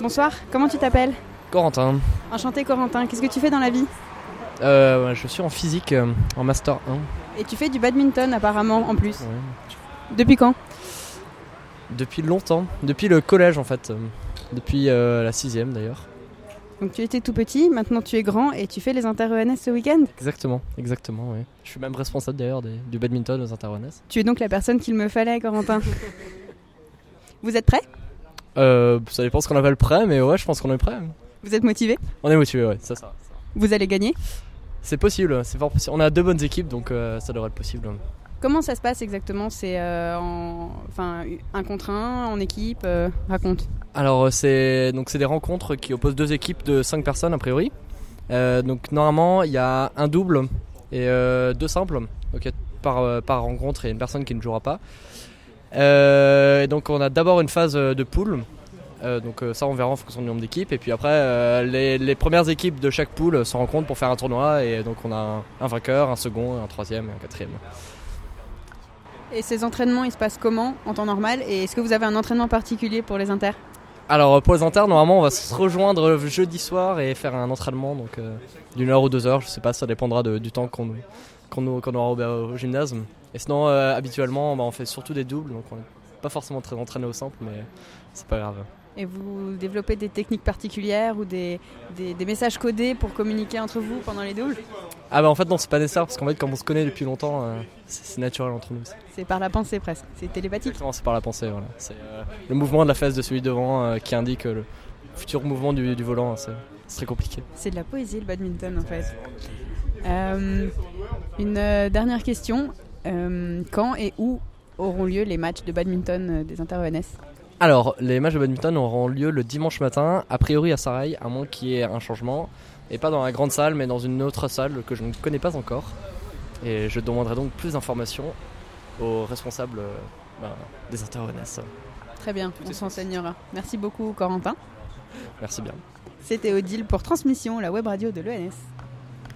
Bonsoir, comment tu t'appelles ? Corentin. Enchanté Corentin, qu'est-ce que tu fais dans la vie ? Je suis en physique, en Master 1. Et tu fais du badminton apparemment en plus. Ouais. Depuis quand ? Depuis longtemps, depuis le collège en fait, depuis la 6ème d'ailleurs. Donc tu étais tout petit, maintenant tu es grand et tu fais les inter-ENS ce week-end ? Exactement, oui. Je suis même responsable d'ailleurs du badminton aux inter-ENS. Tu es donc la personne qu'il me fallait Corentin. Vous êtes prêts ? Ça dépend ce qu'on appelle prêt, mais ouais, je pense qu'on est prêt. Vous êtes motivés ? On est motivé, ouais, ça. Vous allez gagner ? C'est possible, c'est fort possible. On a 2 bonnes équipes, donc ça devrait être possible. Comment ça se passe exactement ? C'est un contre un, en équipe, raconte. Alors c'est des rencontres qui opposent 2 équipes de 5 personnes a priori. Donc normalement il y a un double et 2 simples. Donc par rencontre et une personne qui ne jouera pas. Donc on a d'abord une phase de poule. Donc ça on verra en fonction du nombre d'équipes. Et puis après les premières équipes de chaque poule se rencontrent pour faire un tournoi. Et donc on a un vainqueur, un second, un troisième et un quatrième. Et ces entraînements, ils se passent comment en temps normal ? Et est-ce que vous avez un entraînement particulier pour les inters ? Alors pour les inters, normalement on va se rejoindre jeudi soir et faire un entraînement donc d'1 heure ou 2 heures, je sais pas, ça dépendra du temps qu'on aura au gymnase. Et sinon habituellement on fait surtout des doubles, donc on n'est pas forcément très entraîné au simple, mais c'est pas grave. Et vous développez des techniques particulières ou des messages codés pour communiquer entre vous pendant les doubles ? Ah bah en fait non, c'est pas nécessaire parce qu'en fait comme on se connaît depuis longtemps, c'est naturel entre nous. C'est par la pensée presque, c'est télépathique. Exactement, c'est par la pensée, voilà. C'est le mouvement de la fesse de celui devant qui indique le futur mouvement du volant, c'est très compliqué. C'est de la poésie le badminton en fait. Une dernière question, quand et où auront lieu les matchs de badminton des inter-ENS ? Alors, les matchs de badminton auront lieu le dimanche matin, a priori à Sarail, à moins qu'il y ait un changement. Et pas dans la grande salle, mais dans une autre salle que je ne connais pas encore. Et je demanderai donc plus d'informations aux responsables des inter-ENS. Très bien, on s'enseignera. Merci beaucoup Corentin. Merci bien. C'était Odile pour Transmission, la web radio de l'ENS.